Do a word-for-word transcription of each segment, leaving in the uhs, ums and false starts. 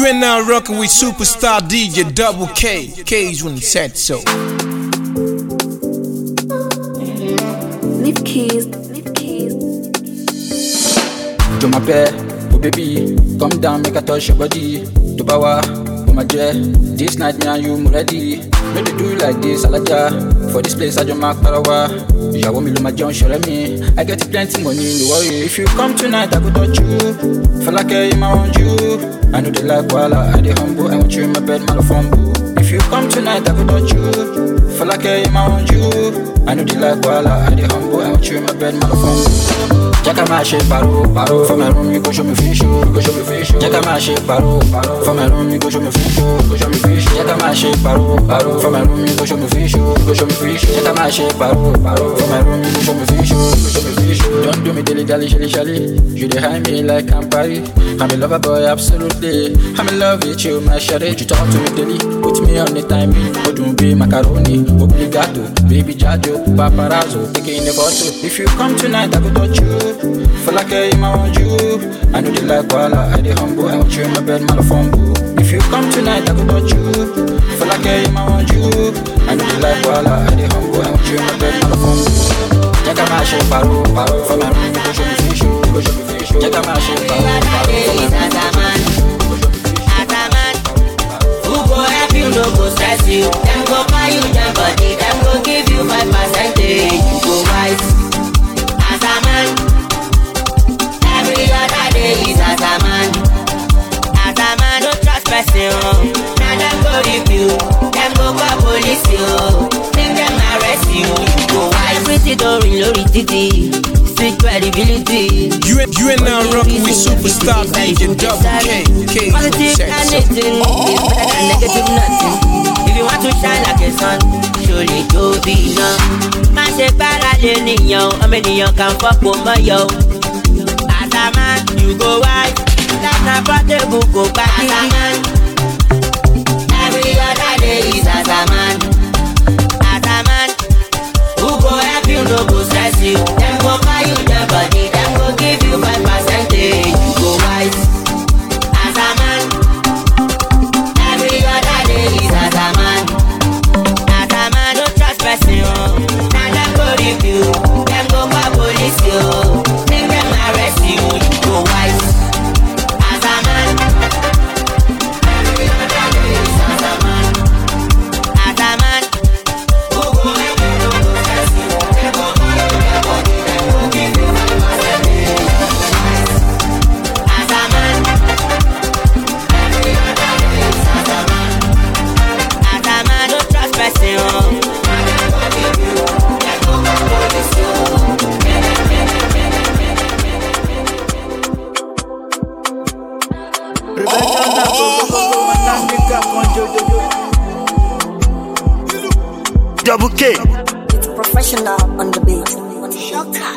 You are now rocking with superstar D J Double K. K's when he said so. Leave keys, leave keys. To my bed, oh baby, come down, make a touch your body. To Bawa, oh my jet, this night now you ready. Make they do like this, Alaja. For this place I just mark Parawa. You want me to my John, show me. I get plenty money, no worry. If you come tonight, I go touch you. Feel like I want you. I know they like Walla, I they humble. I want you in my bed, man, fumble. If you come tonight, I go touch you. Feel like I want you. I know they like Walla, I they humble. I want you in my bed, man, fumble. Jacka my shit, paro, paro. For my room, you go show me fish, you go show me fish. Jacka my shit, paro, paro. For my room, you go show me fish, you go show me fish. Jacka my shit, paro, paro. For my room, you go show me fish, you go show me fish. Jacka my shit, paro, paro. For my room, you go show me fish, you go show me fish. Don't do me dilly dally, shilly shally. You dey hide me like I'm party. I'm a lover boy, absolutely. I'm in love with you, my shawty. Would you talk to me daily? Put me on the timing. Odun be macaroni, obligato, baby jajo, paparazzo, taking the photo. If you come tonight, I go touch you. Feel like I want you. I know they like Walla, I they humble. I want you in my bed, man, fumble. If you come tonight, I go touch you. Feel like I want you. I know they like Walla, I they humble. I want you in my bed, man, fumble. Jacka my shit, paro, paro. For my room, you go show me fish, you go show me fish. Jacka my shit, paro, paro. For my room, you go show me fish. Who go help you, no go stress you. Them go buy you their body. Them go give you five percentage. You go wise as a man. Every other day is as a man. As a man, don't trust person. Now them go review. Them go call police you. Make them arrest you. You go wise. Everything don't reload it, street credibility. You are, you are now rocking with superstar D J Double K. K's when he Positive said and so. nothing is better than negative nothing. If you want to shine like a sun, surely go be enough. Man say para le niyan, ọmọnìyàn kan fọ́pọ̀ mọ́ yọ. As a man, you go wise. That's not portable, go back as a man. Every other day is as a man. As a man, who go help you, no go stress you. Them go buy you the body, them go give you five percentage. You go wise as a man. Every other day is as a man. As a man, don't trust person. Now them go review, them go call police you. Make them arrest you. You go wise as a man. Every other day is as a man. As a man, who go help you, no go stress you. Them go buy you their body, them go give you five percentage. As a man. Every other day is as a man. As a man, don't trust person. Now them go give you, them go call police you. Double K. It's professional on the beat. Shota,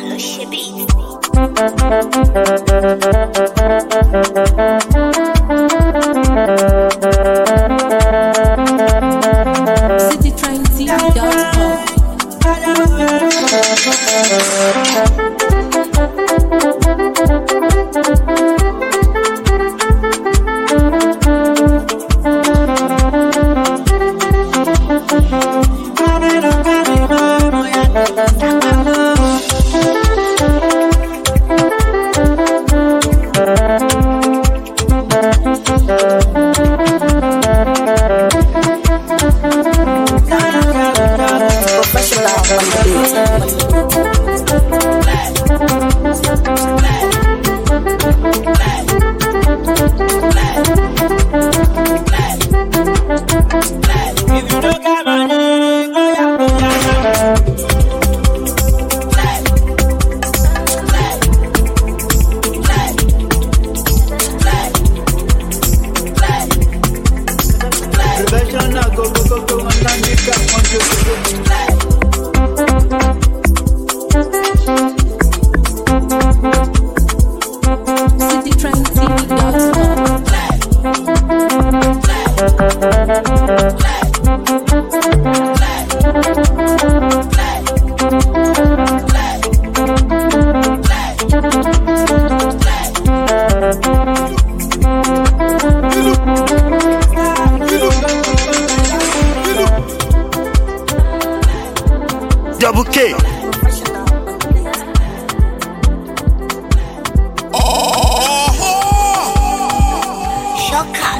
City Train T V dot com.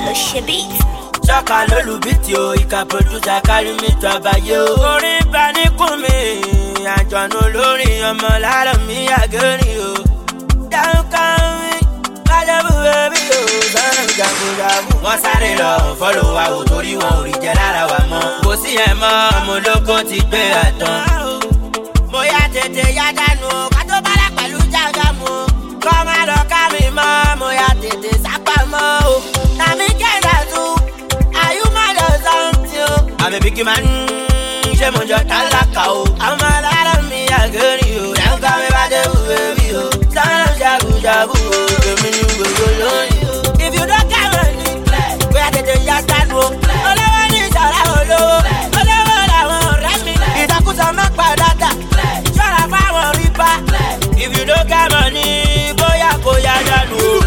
Chaka lolu beat yo, ika producer carry me to abaye o. Orin bá ní kún mi, àjọ̀nù lórí ọmọ lára mi àgẹ́rì o. Down can we, bájẹ́bù baby o. Sọ́nà jagunjagun, wọ́n sáré lọ follow wa o torí wọn ò rí jẹ lára wa mọ́. Kò sí ẹ̀ mọ́, ọmọ ológo ti gbé àtàn. Mo yá tètè yá dànù o, ká tó bára pẹ̀lú jágàmù o. Kọ́ máa lọ ká mi mọ́, mo yá tètè sápá mọ́ o. Nàmi kẹ́ńdà tún. I'm a big man, j'ai mon job à la cao. I'm a lot of me, I get you. Don't call me by the baby. Son of Jabu Jabu, give me you go. If you don't got money, we are the just that walk. All I want is all I want. All I want, rest me. It's a good summer by that. Shut up, I want ripa. If you don't got money, boy, I go ya danu.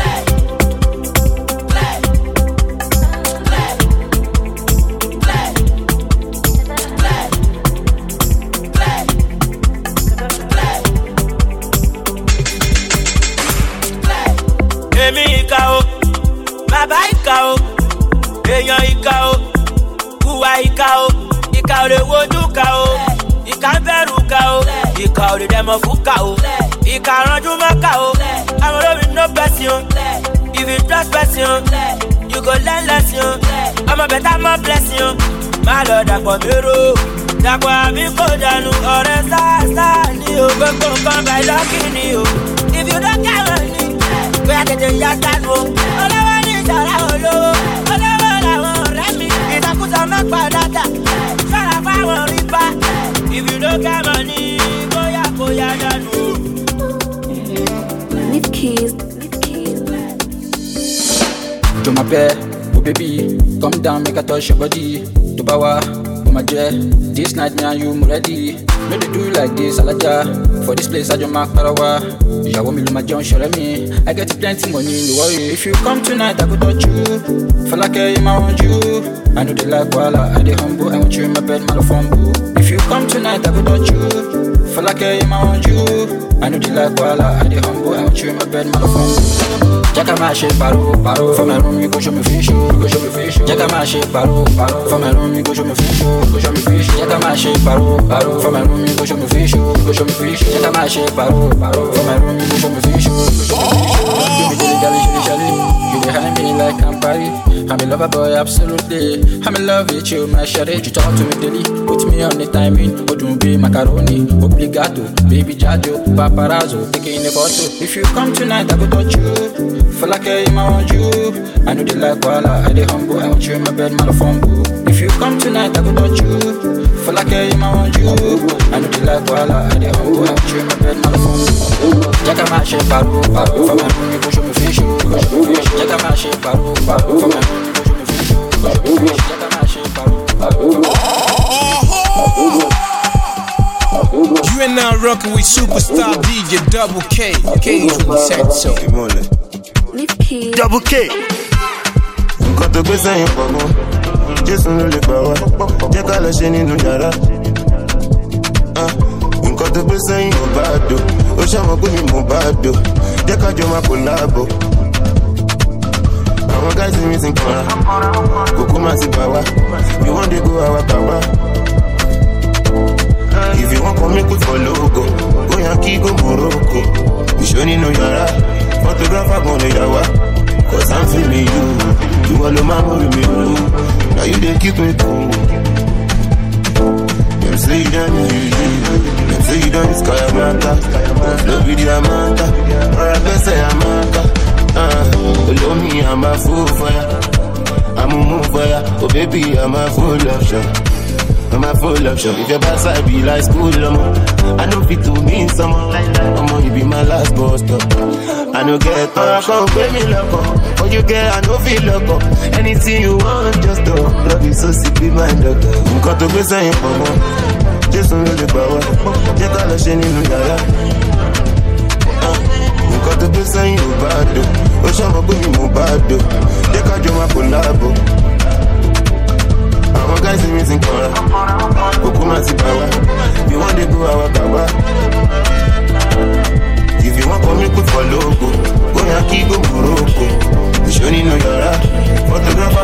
Baba ika o, èèyàn ika o, kúwa ika o, ika ò lè wojú ka o, ika bẹ̀rù ka o, ika ò lè dẹ̀mọ̀ fún ka o, ika ránjú mọ́ ka o, àwọn olómi no person, if you trust person, you go learn lesson, ọmọ bẹ̀tà mọ́ blessing, má lọ dàpọ̀ mérò, dàpọ̀ àbí kò dànù, ọ̀rẹ́ sáà ní o, gbogbo nǹkan by lucky ni o, if you don't get money, bóyá tètè yá sánú o, ọlọ́wọ́ ní ìjọra olówó, olówó làwọn ọ̀rẹ́ mi, ìtakùsọ máa padà dà, ṣọ́ra fáwọn rípa, if you don't get money, bóyá kò yá dànù. Leave keys, leave keys. To my bed, oh baby, come down, make a touch your body. To bawa, oh my jet, this night me and you ready. No they do like this, alaja. For this place I don't mark parawa. You want me to my John show me. I get plenty money, no worry. If you come tonight, I go touch you. For like I want you. I know they like wala, I they humble. I want you in my bed, my fumble. If you come tonight, I go touch you. For like I want you. I know they like wala, I they humble. I want you in my bed, my fumble. Jacka my shit, paro, paro. For my room, you go show me fish, you go show me fish. Jacka my shit, paro, paro. For my room, you go show me fish, you go show me fish. Jacka my shit, paro, paro. For my room, you go show me fish, you go show me fish. Jacka my shit, paro, paro. For my room, you go show me fish, you go show me fish. Give me the jolly, jolly, jolly. You behind me like Campari. I'm a lover boy, absolutely. I'm in love with you, my shawty. Would you talk to me daily? Put me on the timing. Odun be macaroni, obligato, baby jajo, paparazzo, taking a photo. If you come tonight, I go touch you. For like I want you. I know they like wala, I they humble. I want you in my bed, my fumble. If you come tonight, I go touch you. For like I want you. I know they like wala, I they humble. I want you in my bed, my fumble. Jacka my shit, paro, paro. For my room, you go show me fish, you go show me fish. Jacka my shit, paro, paro. For my room, you go show me fish, you go show me fish. Jacka my shit, paro, paro. You are now rocking with superstar D J Double K. K twenty said so. Leave keys. Double K. Nǹkan tó gbé sẹ́yìn pọ̀ mọ́, Jésù ló lè gbà wá, jẹ́ ká lọ ṣe nínú yàrá. Nǹkan tó gbé sẹ́yìn ò bá dò, ó ṣàmọ̀ pé mi mò bá dò, jẹ́ ká jọ máa kò láàbò. Àwọn gáàsì mi ti ń kanra, kòkó máa ti bà wá, bí wọ́n dé go àwa kà wá. If you want come make we for logo, go Yankee, go Morocco. You show nínú yàrá, photographer gonna yawa. Cause I'm feeling you, you all my money me blue. Now you dey keep me cool. Them say you done you, them say you done this Kayamata. Love with the Amanta, or I best say Amanta. Ah, below me I'm a fool for ya, I'm a move for ya. Oh baby I'm a full option, I'm a full option. If your backside be like school, I'm I know fit to mean someone. I'm you be my last boss stop. I know get up, come pay me loco. Oh you get, I know feel loco. Anything you want, just do. Love you so sick, be my doctor. Nǹkan tó gbé sẹ́yìn pọ̀ mọ́, Jésù ló lè gbà wá, jẹ́ ká lọ ṣe nínú yàrá. Nǹkan tó gbé sẹ́yìn ò bá dò, ó ṣàmọ̀ pé mi mò bá dò, jẹ́ ká jọ máa kò láàbò. Àwọn gáàsì mi ti ń kanra, kòkó máa ti bà wá, bí wọ́n dé go àwa kà wá. If you want come make we for logo, go Yankee, go Morocco. You show nínú yàrá, photographer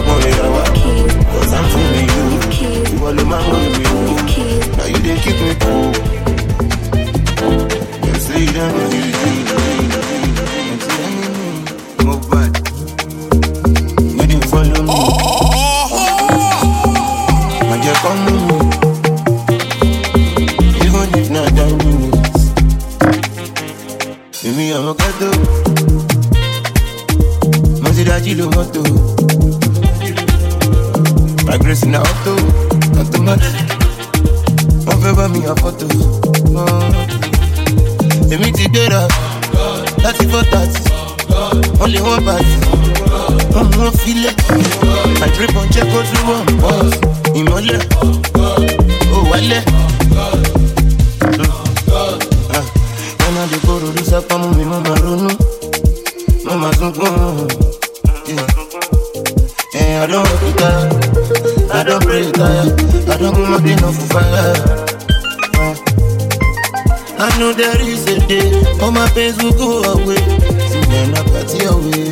kilo moto. My grace in the auto, automatic. One favor me a photo. Let me together. Thirty for thirty. Only one party. One more feel it. I drip on check out through one boss. Imole. Oh wale. When I dey go to this up, I'm with mama runu. Mama sungun. Yeah, I don't work it out. I don't pray tired. I don't go my pain off fire. Uh, I know there is a day all my pains will go away. See when I party away.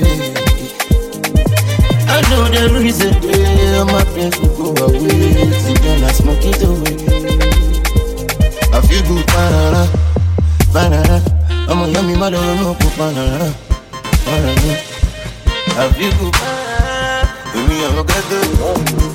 I know there is a day all my pains will go away. See when I smoke it away. I feel good, banana, banana. I'm a yummy mother, no banana, banana. I feel good, banana. Me, I'm a gato.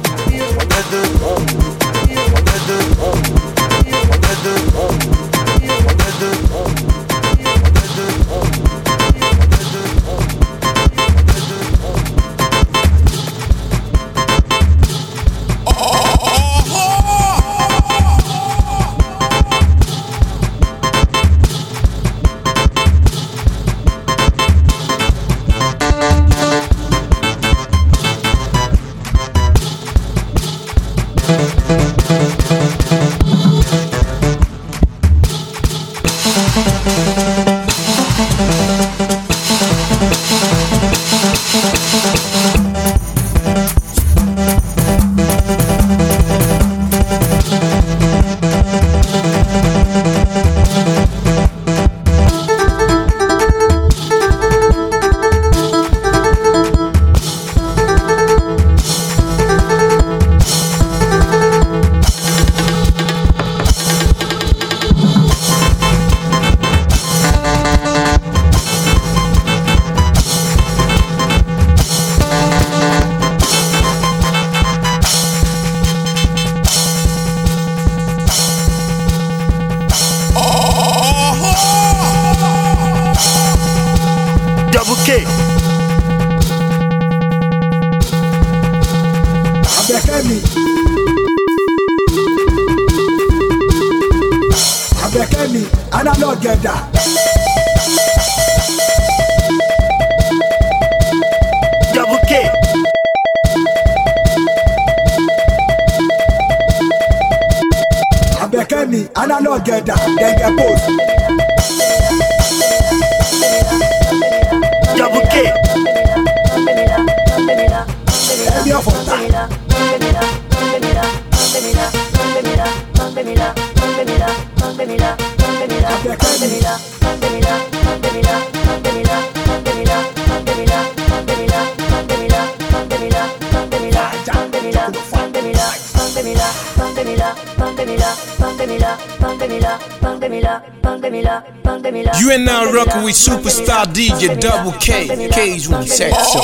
You are now rocking with superstar D J Double K. K's when he said so.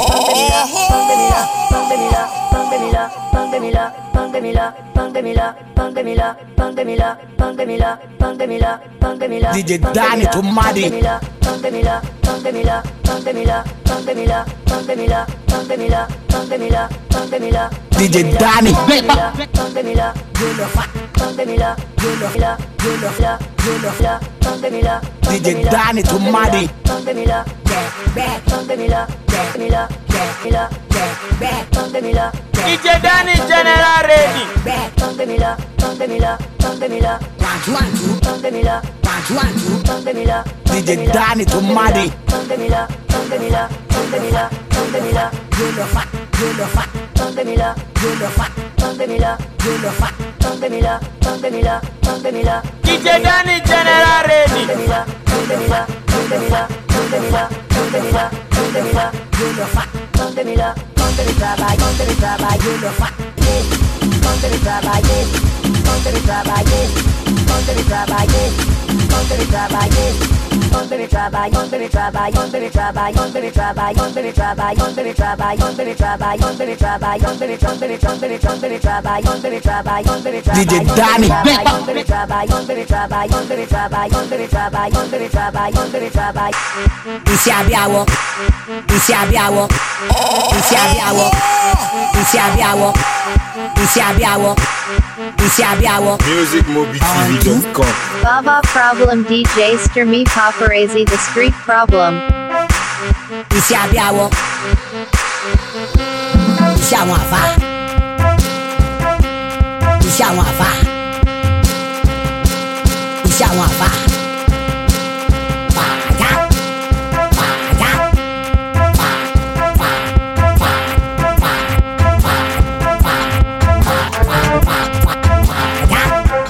D J Danny Tomadi. D J Danny. D J Danny Tomadi. D J Danny General ready. D J Danny Tomadi. D J Danny General ready. baby trabalho, baby trabalho, baby trabalho, baby trabalho, baby trabalho, baby trabalho, baby trabalho, baby trabalho, baby baby baby baby trabalho, baby trabalho, baby trabalho. D J Dani, baby trabalho, baby trabalho, baby trabalho, baby trabalho, baby trabalho, baby trabalho. Isi abiawo, isi abiawo, isi abiawo, isi abiawo, isi abiawo, isi abiawo. music mobi t v dot com. Baba Problem D J Sturmy Paparazzi The Street Problem. Isi abiawo, isi àwọn àfà, isi àwọn àfà, isi àwọn àfà. Fàájà, fàájà, fà, fà, fà, fà, fà, fà, fà, fà, fà, fàájà.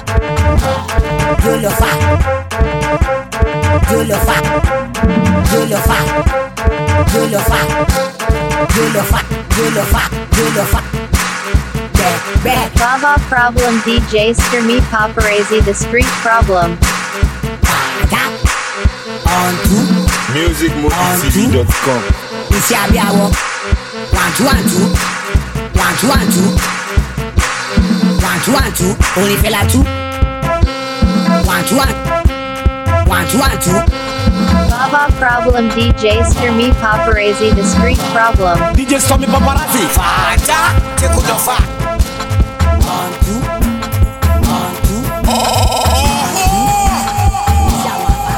Yo lo fa, yo lo fa, yo lo fa, yo lo fa, yo lo fa, yo lo fa, yo lo fa. Back, Baba Problem D J Sturmy Paparazzi The Street Problem. back, on two, music mobi t v dot com. isi abiawo, one two one two, one two one two, one two one two, orin fela two, one two one, one two one two. Baba Problem D J Sturmy Paparazzi The Street Problem. D J Sturmy Paparazzi. Fàájà, take out your fat. On two, on two, on two. Isi àwọn àfà.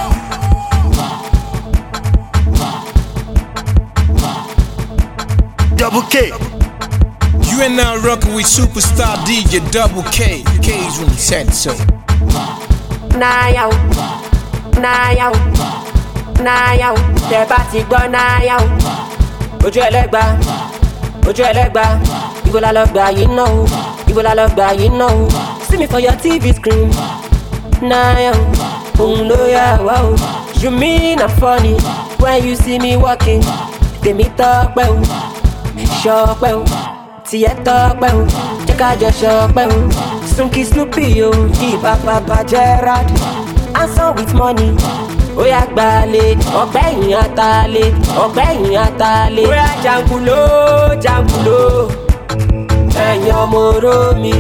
Double K. You are now rocking with superstar D J Double K. K's when he said so. Nah yo, nah yo, nah yo, tẹ́ bá ti gbọ́ nah yo. Ojú ẹlẹ́gba, ojú ẹlẹ́gba, ibo la lọ gbà yìí náà o, ibo la lọ gbà yìí náà o. See me for your T V screen. Nah yo, òun ló yà wá o. You mean I'm funny when you see me walking? Tèmi tọ́pẹ́ o, ṣọpẹ́ o, tiẹ̀ tọ́pẹ́ o, jẹ́ ká jọ ṣọpẹ́ o. Sunky Snoopy o, ìbá Papa Gerard. Answer with money. Oya gbalẹ̀, ọ̀pẹ́ yìí atalẹ̀, ọ̀pẹ́ yìí atalẹ̀. Oya jangulo, jangulo, ẹ̀yin ọmọ oró mi.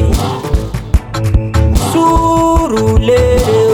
Sùúrùlérè o,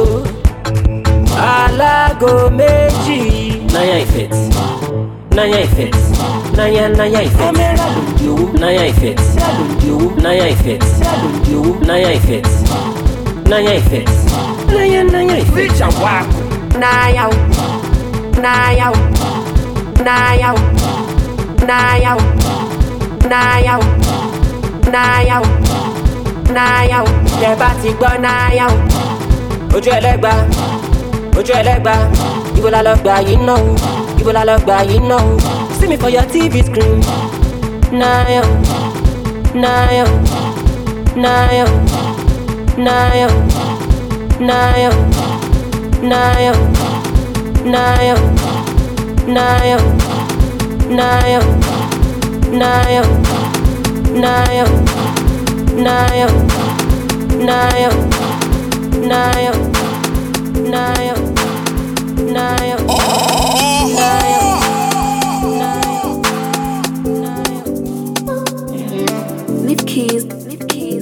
alágo méjì. Naya Effect, Naya Effect, Naya Naya Effect. Ọmẹ́ra ló di owó. Naya Effect, ló di owó. Naya Effect, ló di owó. Naya Effect, Naya Effect, Naya Naya Effect. Rich and wack. Naya, Naya, Naya, Naya, Naya, Naya, Naya. Tẹ́ bá ti gbọ́ Naya. Ojú ẹlẹ́gba, ojú ẹlẹ́gba, ibo la lọ gbà yìí náà o, ibo la lọ gbà yìí náà o. See me for your T V screen. Naya, Naya, Naya, Naya, Naya. Naya, Naya, Naya, Naya, Naya, Naya, Naya, Naya, Naya, Naya, Naya, Leave keys, leave keys.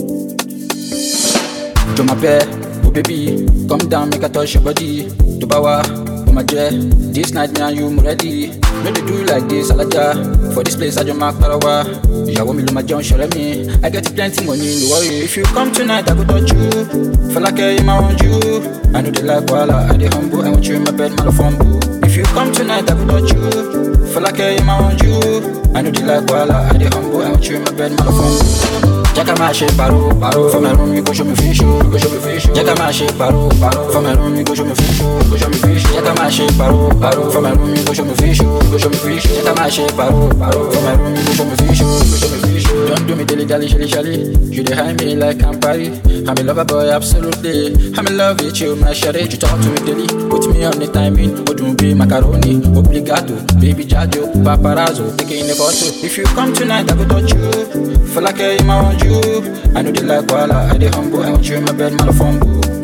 To my bed, oh baby, come down, make a touch your body. To bawa, oh my jet, this night me and you I'm ready. No they do like this, alaja. For this place I just mark parawa. You want me to my John show me. I get plenty money, no worry. If you come tonight, I go touch you. Feel like I'm around you. I know they like wala, I they humble. I want you in my bed, man, fumble. If you come tonight, I go touch you. Feel like I'm around you. I know they like wala, I they humble. I want you in my bed, man, fumble. Jacka my shit, paro, paro. For my room, you go show me fish, you go show me fish. Jacka my shit, paro, paro. For my room, you go show me fish, you go show me fish. Jacka my shit, paro, paro. For my room, you go show me fish, you go show me fish. Jacka my shit, paro, paro. For my room, you go show me fish, you go show me fish. Don't do me dilly dally, shilly shally. You dey hide me like I'm party. I'm a lover boy, absolutely. I'm in love with you, my shawty. You talk to me daily, put me on the timing. Odumbe macaroni, obligato, baby jajo, paparazzo, taking a photo. If you come tonight, I will touch you. Feel like I'm around you. I know they like wala, I dey humble. I want you in my bed, man, fumble.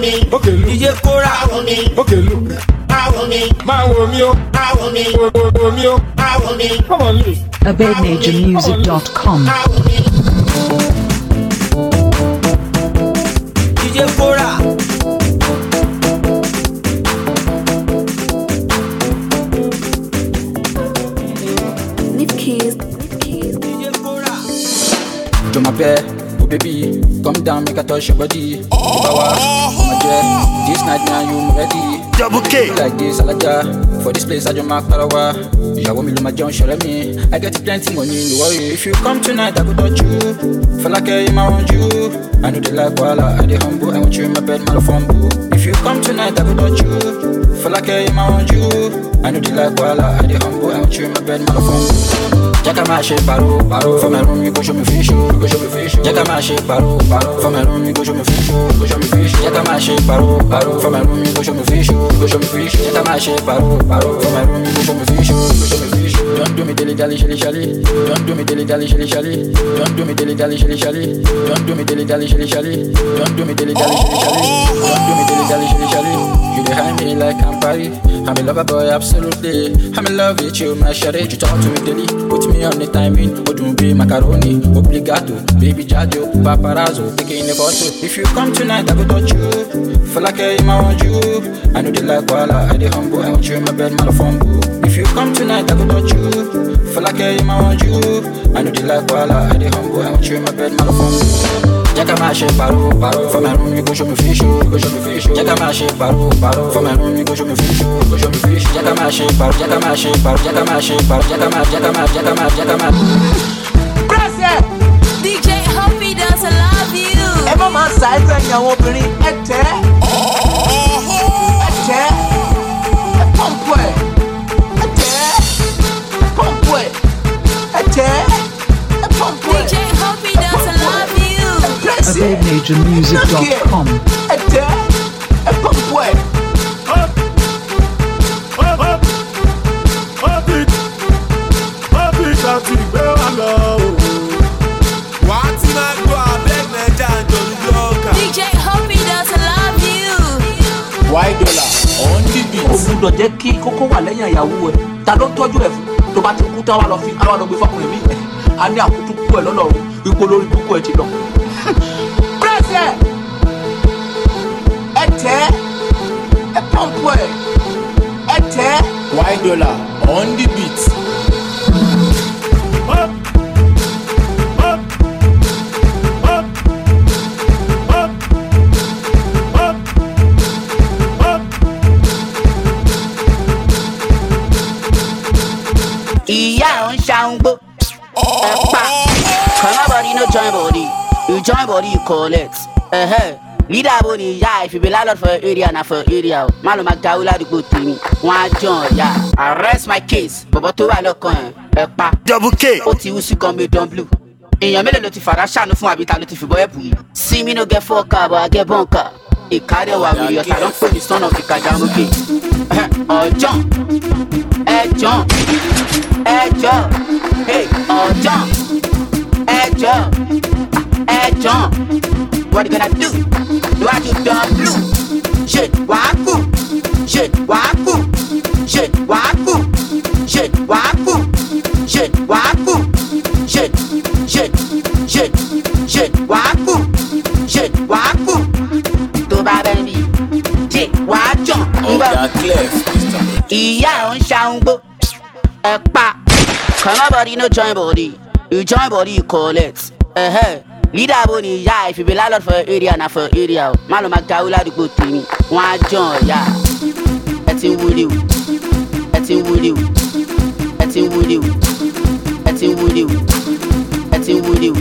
me. Okay, look. D J Cora. Power me. Okay, look. Power me. Power me. Power me. Power me. Power me. Come on, look. abed major music dot com. D J Cora. Nip Keys. D J Cora. Je m'appelle, oh baby, come down, make a touch your body. Power, my jet, this night now you ready. Double K. Like this, Alaja. For this place, I just mark Parawa. Ìyàwó mi ló máa jẹun ṣọ̀rẹ́ mi. I get plenty money, no worry. If you come tonight, I go touch you. Feel like I'm around you. I know they like wahala, I dey humble. I want you in my bed, man, fumble. If you come tonight, I go touch you. Feel like I'm around you. I know they like wahala, I dey humble. I want you in my bed, man, fumble. Jacka my shit, paro, paro. For my room, you go show me fish, you go show me fish. Jacka my shit, paro, paro. For my room, you go show me fish, you go show me fish. Jacka my shit, paro, paro. For my room, you go show me fish, you go show me fish. Jacka my shit, paro, paro. For my room, you go show me fish, you go show me fish. Don't do me dilly dally shilly shally. Don't do me dilly dally shilly shally. Don't do me dilly dally shilly shally. Don't do me dilly dally shilly shally. Don't do me dilly dally shilly shally. Don't do me dilly dally shilly shally. You behind me like I'm party. I'm a lover boy, absolutely. I'm in love with you, my shawty. You talk to me daily, put me on the timing. Odumbe macaroni, obligato, baby jajo, paparazzo, taking a photo. If you come tonight, I go touch you. Feel like I'm around you. I know they like wahala, I dey humble. I want you in my bed, man, fumble. If you come tonight, I go touch you. Feel like I'm around you. I know they like wahala, I dey humble. I want you in my bed, man, fumble. Jacka my shit, paro, paro. For my room, you go show me fish, you go show me fish. Jacka my shit, paro, paro. For my room, you go show me fish, you go show me fish. Jacka my shit, paro, jacka my shit, paro, jacka my shit, paro, jacka my, jacka my, jacka my, jacka my. D J Humpy does love you. Ẹ má máa ṣàìsàn ìyàwó obìnrin ẹ tẹ́ ẹ tẹ́ ẹ pọ́ǹpù ẹ ẹ tẹ́ ẹ pọ́ǹpù ẹ ẹ tẹ́ ẹ pọ́ǹpù ẹ. D J Humpy does love you. abed major music dot com. ẹ tẹ́ ẹ pọ́ǹpù ẹ. Láti gbé wa lọ. Wà á ti máa gbọ́ abeg Naija àjọ̀dún blọ́ọ̀kà. D J Humpy does love you. Why dollar on the beat. O gbúdọ̀ jẹ́ kí kókó wà lẹ́yìn ìyàwó ẹ̀. Ta ló ń tọ́jú ẹ̀ fún? Tó bá ti kú táwa lọ fi táwa lọ gbé fọkùnrin mi. A ní àkútú kú ẹ̀ lọ́lọ́run. Ipò lórí kúkú ẹ̀ ti lọ. Press ẹ̀ ẹ tẹ́ ẹ pọ́ǹpù ẹ̀ ẹ tẹ́. Why dollar on the beat. Ìyá ò ń ṣàǹgbó ẹ̀pà kọ́nà body no join body you join body you collect. Leader bo ni ìyá if you be landlord for your area na for your area o má ló máa dáwó ládùúgbò tèmi wọ́n á jàn ọ̀yà arrest my case bọ̀bọ̀ tó wà lọ́kàn ẹ̀ ẹ̀pà Double K. ó ti wú sí kan bí don blue èèyàn mélòó ló ti fara ṣàánú fún àbíta ló ti fìbọn ẹ̀bù yìí see me no get four car but I get bunker ìkárẹ̀ wà wí ọ̀tà ló ń pè ní son of ìkàjà mọ́kè ọ̀jọ̀n ẹ̀jọ̀n ẹ̀jọ̀ ọ̀jọ̀n ẹ̀jọ̀ ẹ̀jọ̀n what you gonna do do I do don blue shit wàákù shit wàákù shit wàákù shit wàákù shit wàákù shit shit shit shit wàákù shit wàákù tó bá bẹ́ẹ̀ bí shit wàájọ̀n ń bọ̀ ìyá ò ń ṣàǹgbó ẹ̀pà kọ́nà body no join body you join body you collect. Leader bo ni ìyá if you be landlord for your area na for your area o má ló máa dáwó ládùúgbò tèmi wọ́n á jàn ọ̀yà ẹ ti ń wúlé o ẹ ti ń wúlé o ẹ ti ń wúlé o ẹ ti ń wúlé o ẹ ti ń wúlé o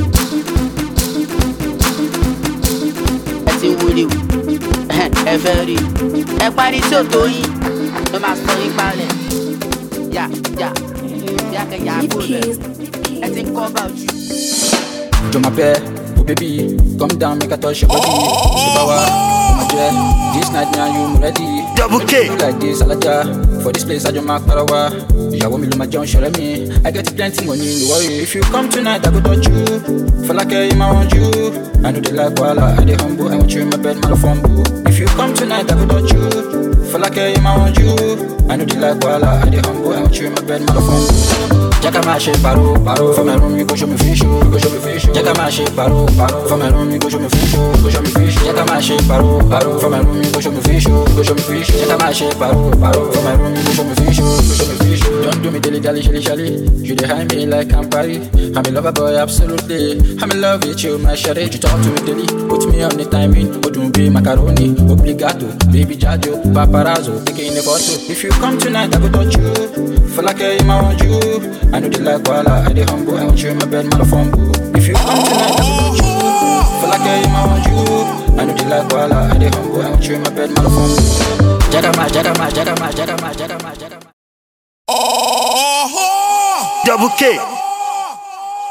ẹ ti ń wúlé o ẹ fẹ́ rí ẹ parí tí ò tó yín ló máa sọ yín palẹ̀ yà yà yà kẹ́ yà á kó lẹ̀ ẹ ti ń kọ́ bá ojú. Je m'appelle, oh baby, come down, make a touch your body. Power, my jet, this night now you ready. Double K. Like this, Alaja. For this place, I just mark Parawa. Ìyàwó mi ló máa jẹun ṣọ̀rẹ́ mi. I get plenty money, no worry. If you come tonight, I go touch you. Feel like I'm around you. I know they like wahala, I dey humble. I want you in my bed, man, fumble. If you come tonight, I go touch you. Feel like I want you. I know you like Walla, I dey humble. I want you in my bed, motherfucker. Jacka my shit, paro, paro. For my room, you go show me fish, you go show me fish. Jacka my shit, paro, paro. For my room, you go show me fish, you go show me fish. Jacka my shit, paro, paro. For my room, you go show me fish, you go show me fish. Jacka my shit, paro, paro. For my room, you go show me fish, you go show me fish. Don't do me dilly dally, shilly shally. You dey hide me like Campari. I'm a lover boy, absolutely. I'm in love with you, my shawty. You talk to me daily, put me on the timing. Odumbe macaroni, obligato, baby jajo, paparazzo, taking a photo. If you come tonight, I go touch you. Feel like I want you. I know you like Walla, I dey humble. I want you in my bed, motherfucker. If you come tonight, I go touch you. Feel like I want you. I know you like Walla, I dey humble. I want you in my bed, motherfucker. Jagga my, jagga my, jagga my, jagga my, jagga my, jagga my. Double K.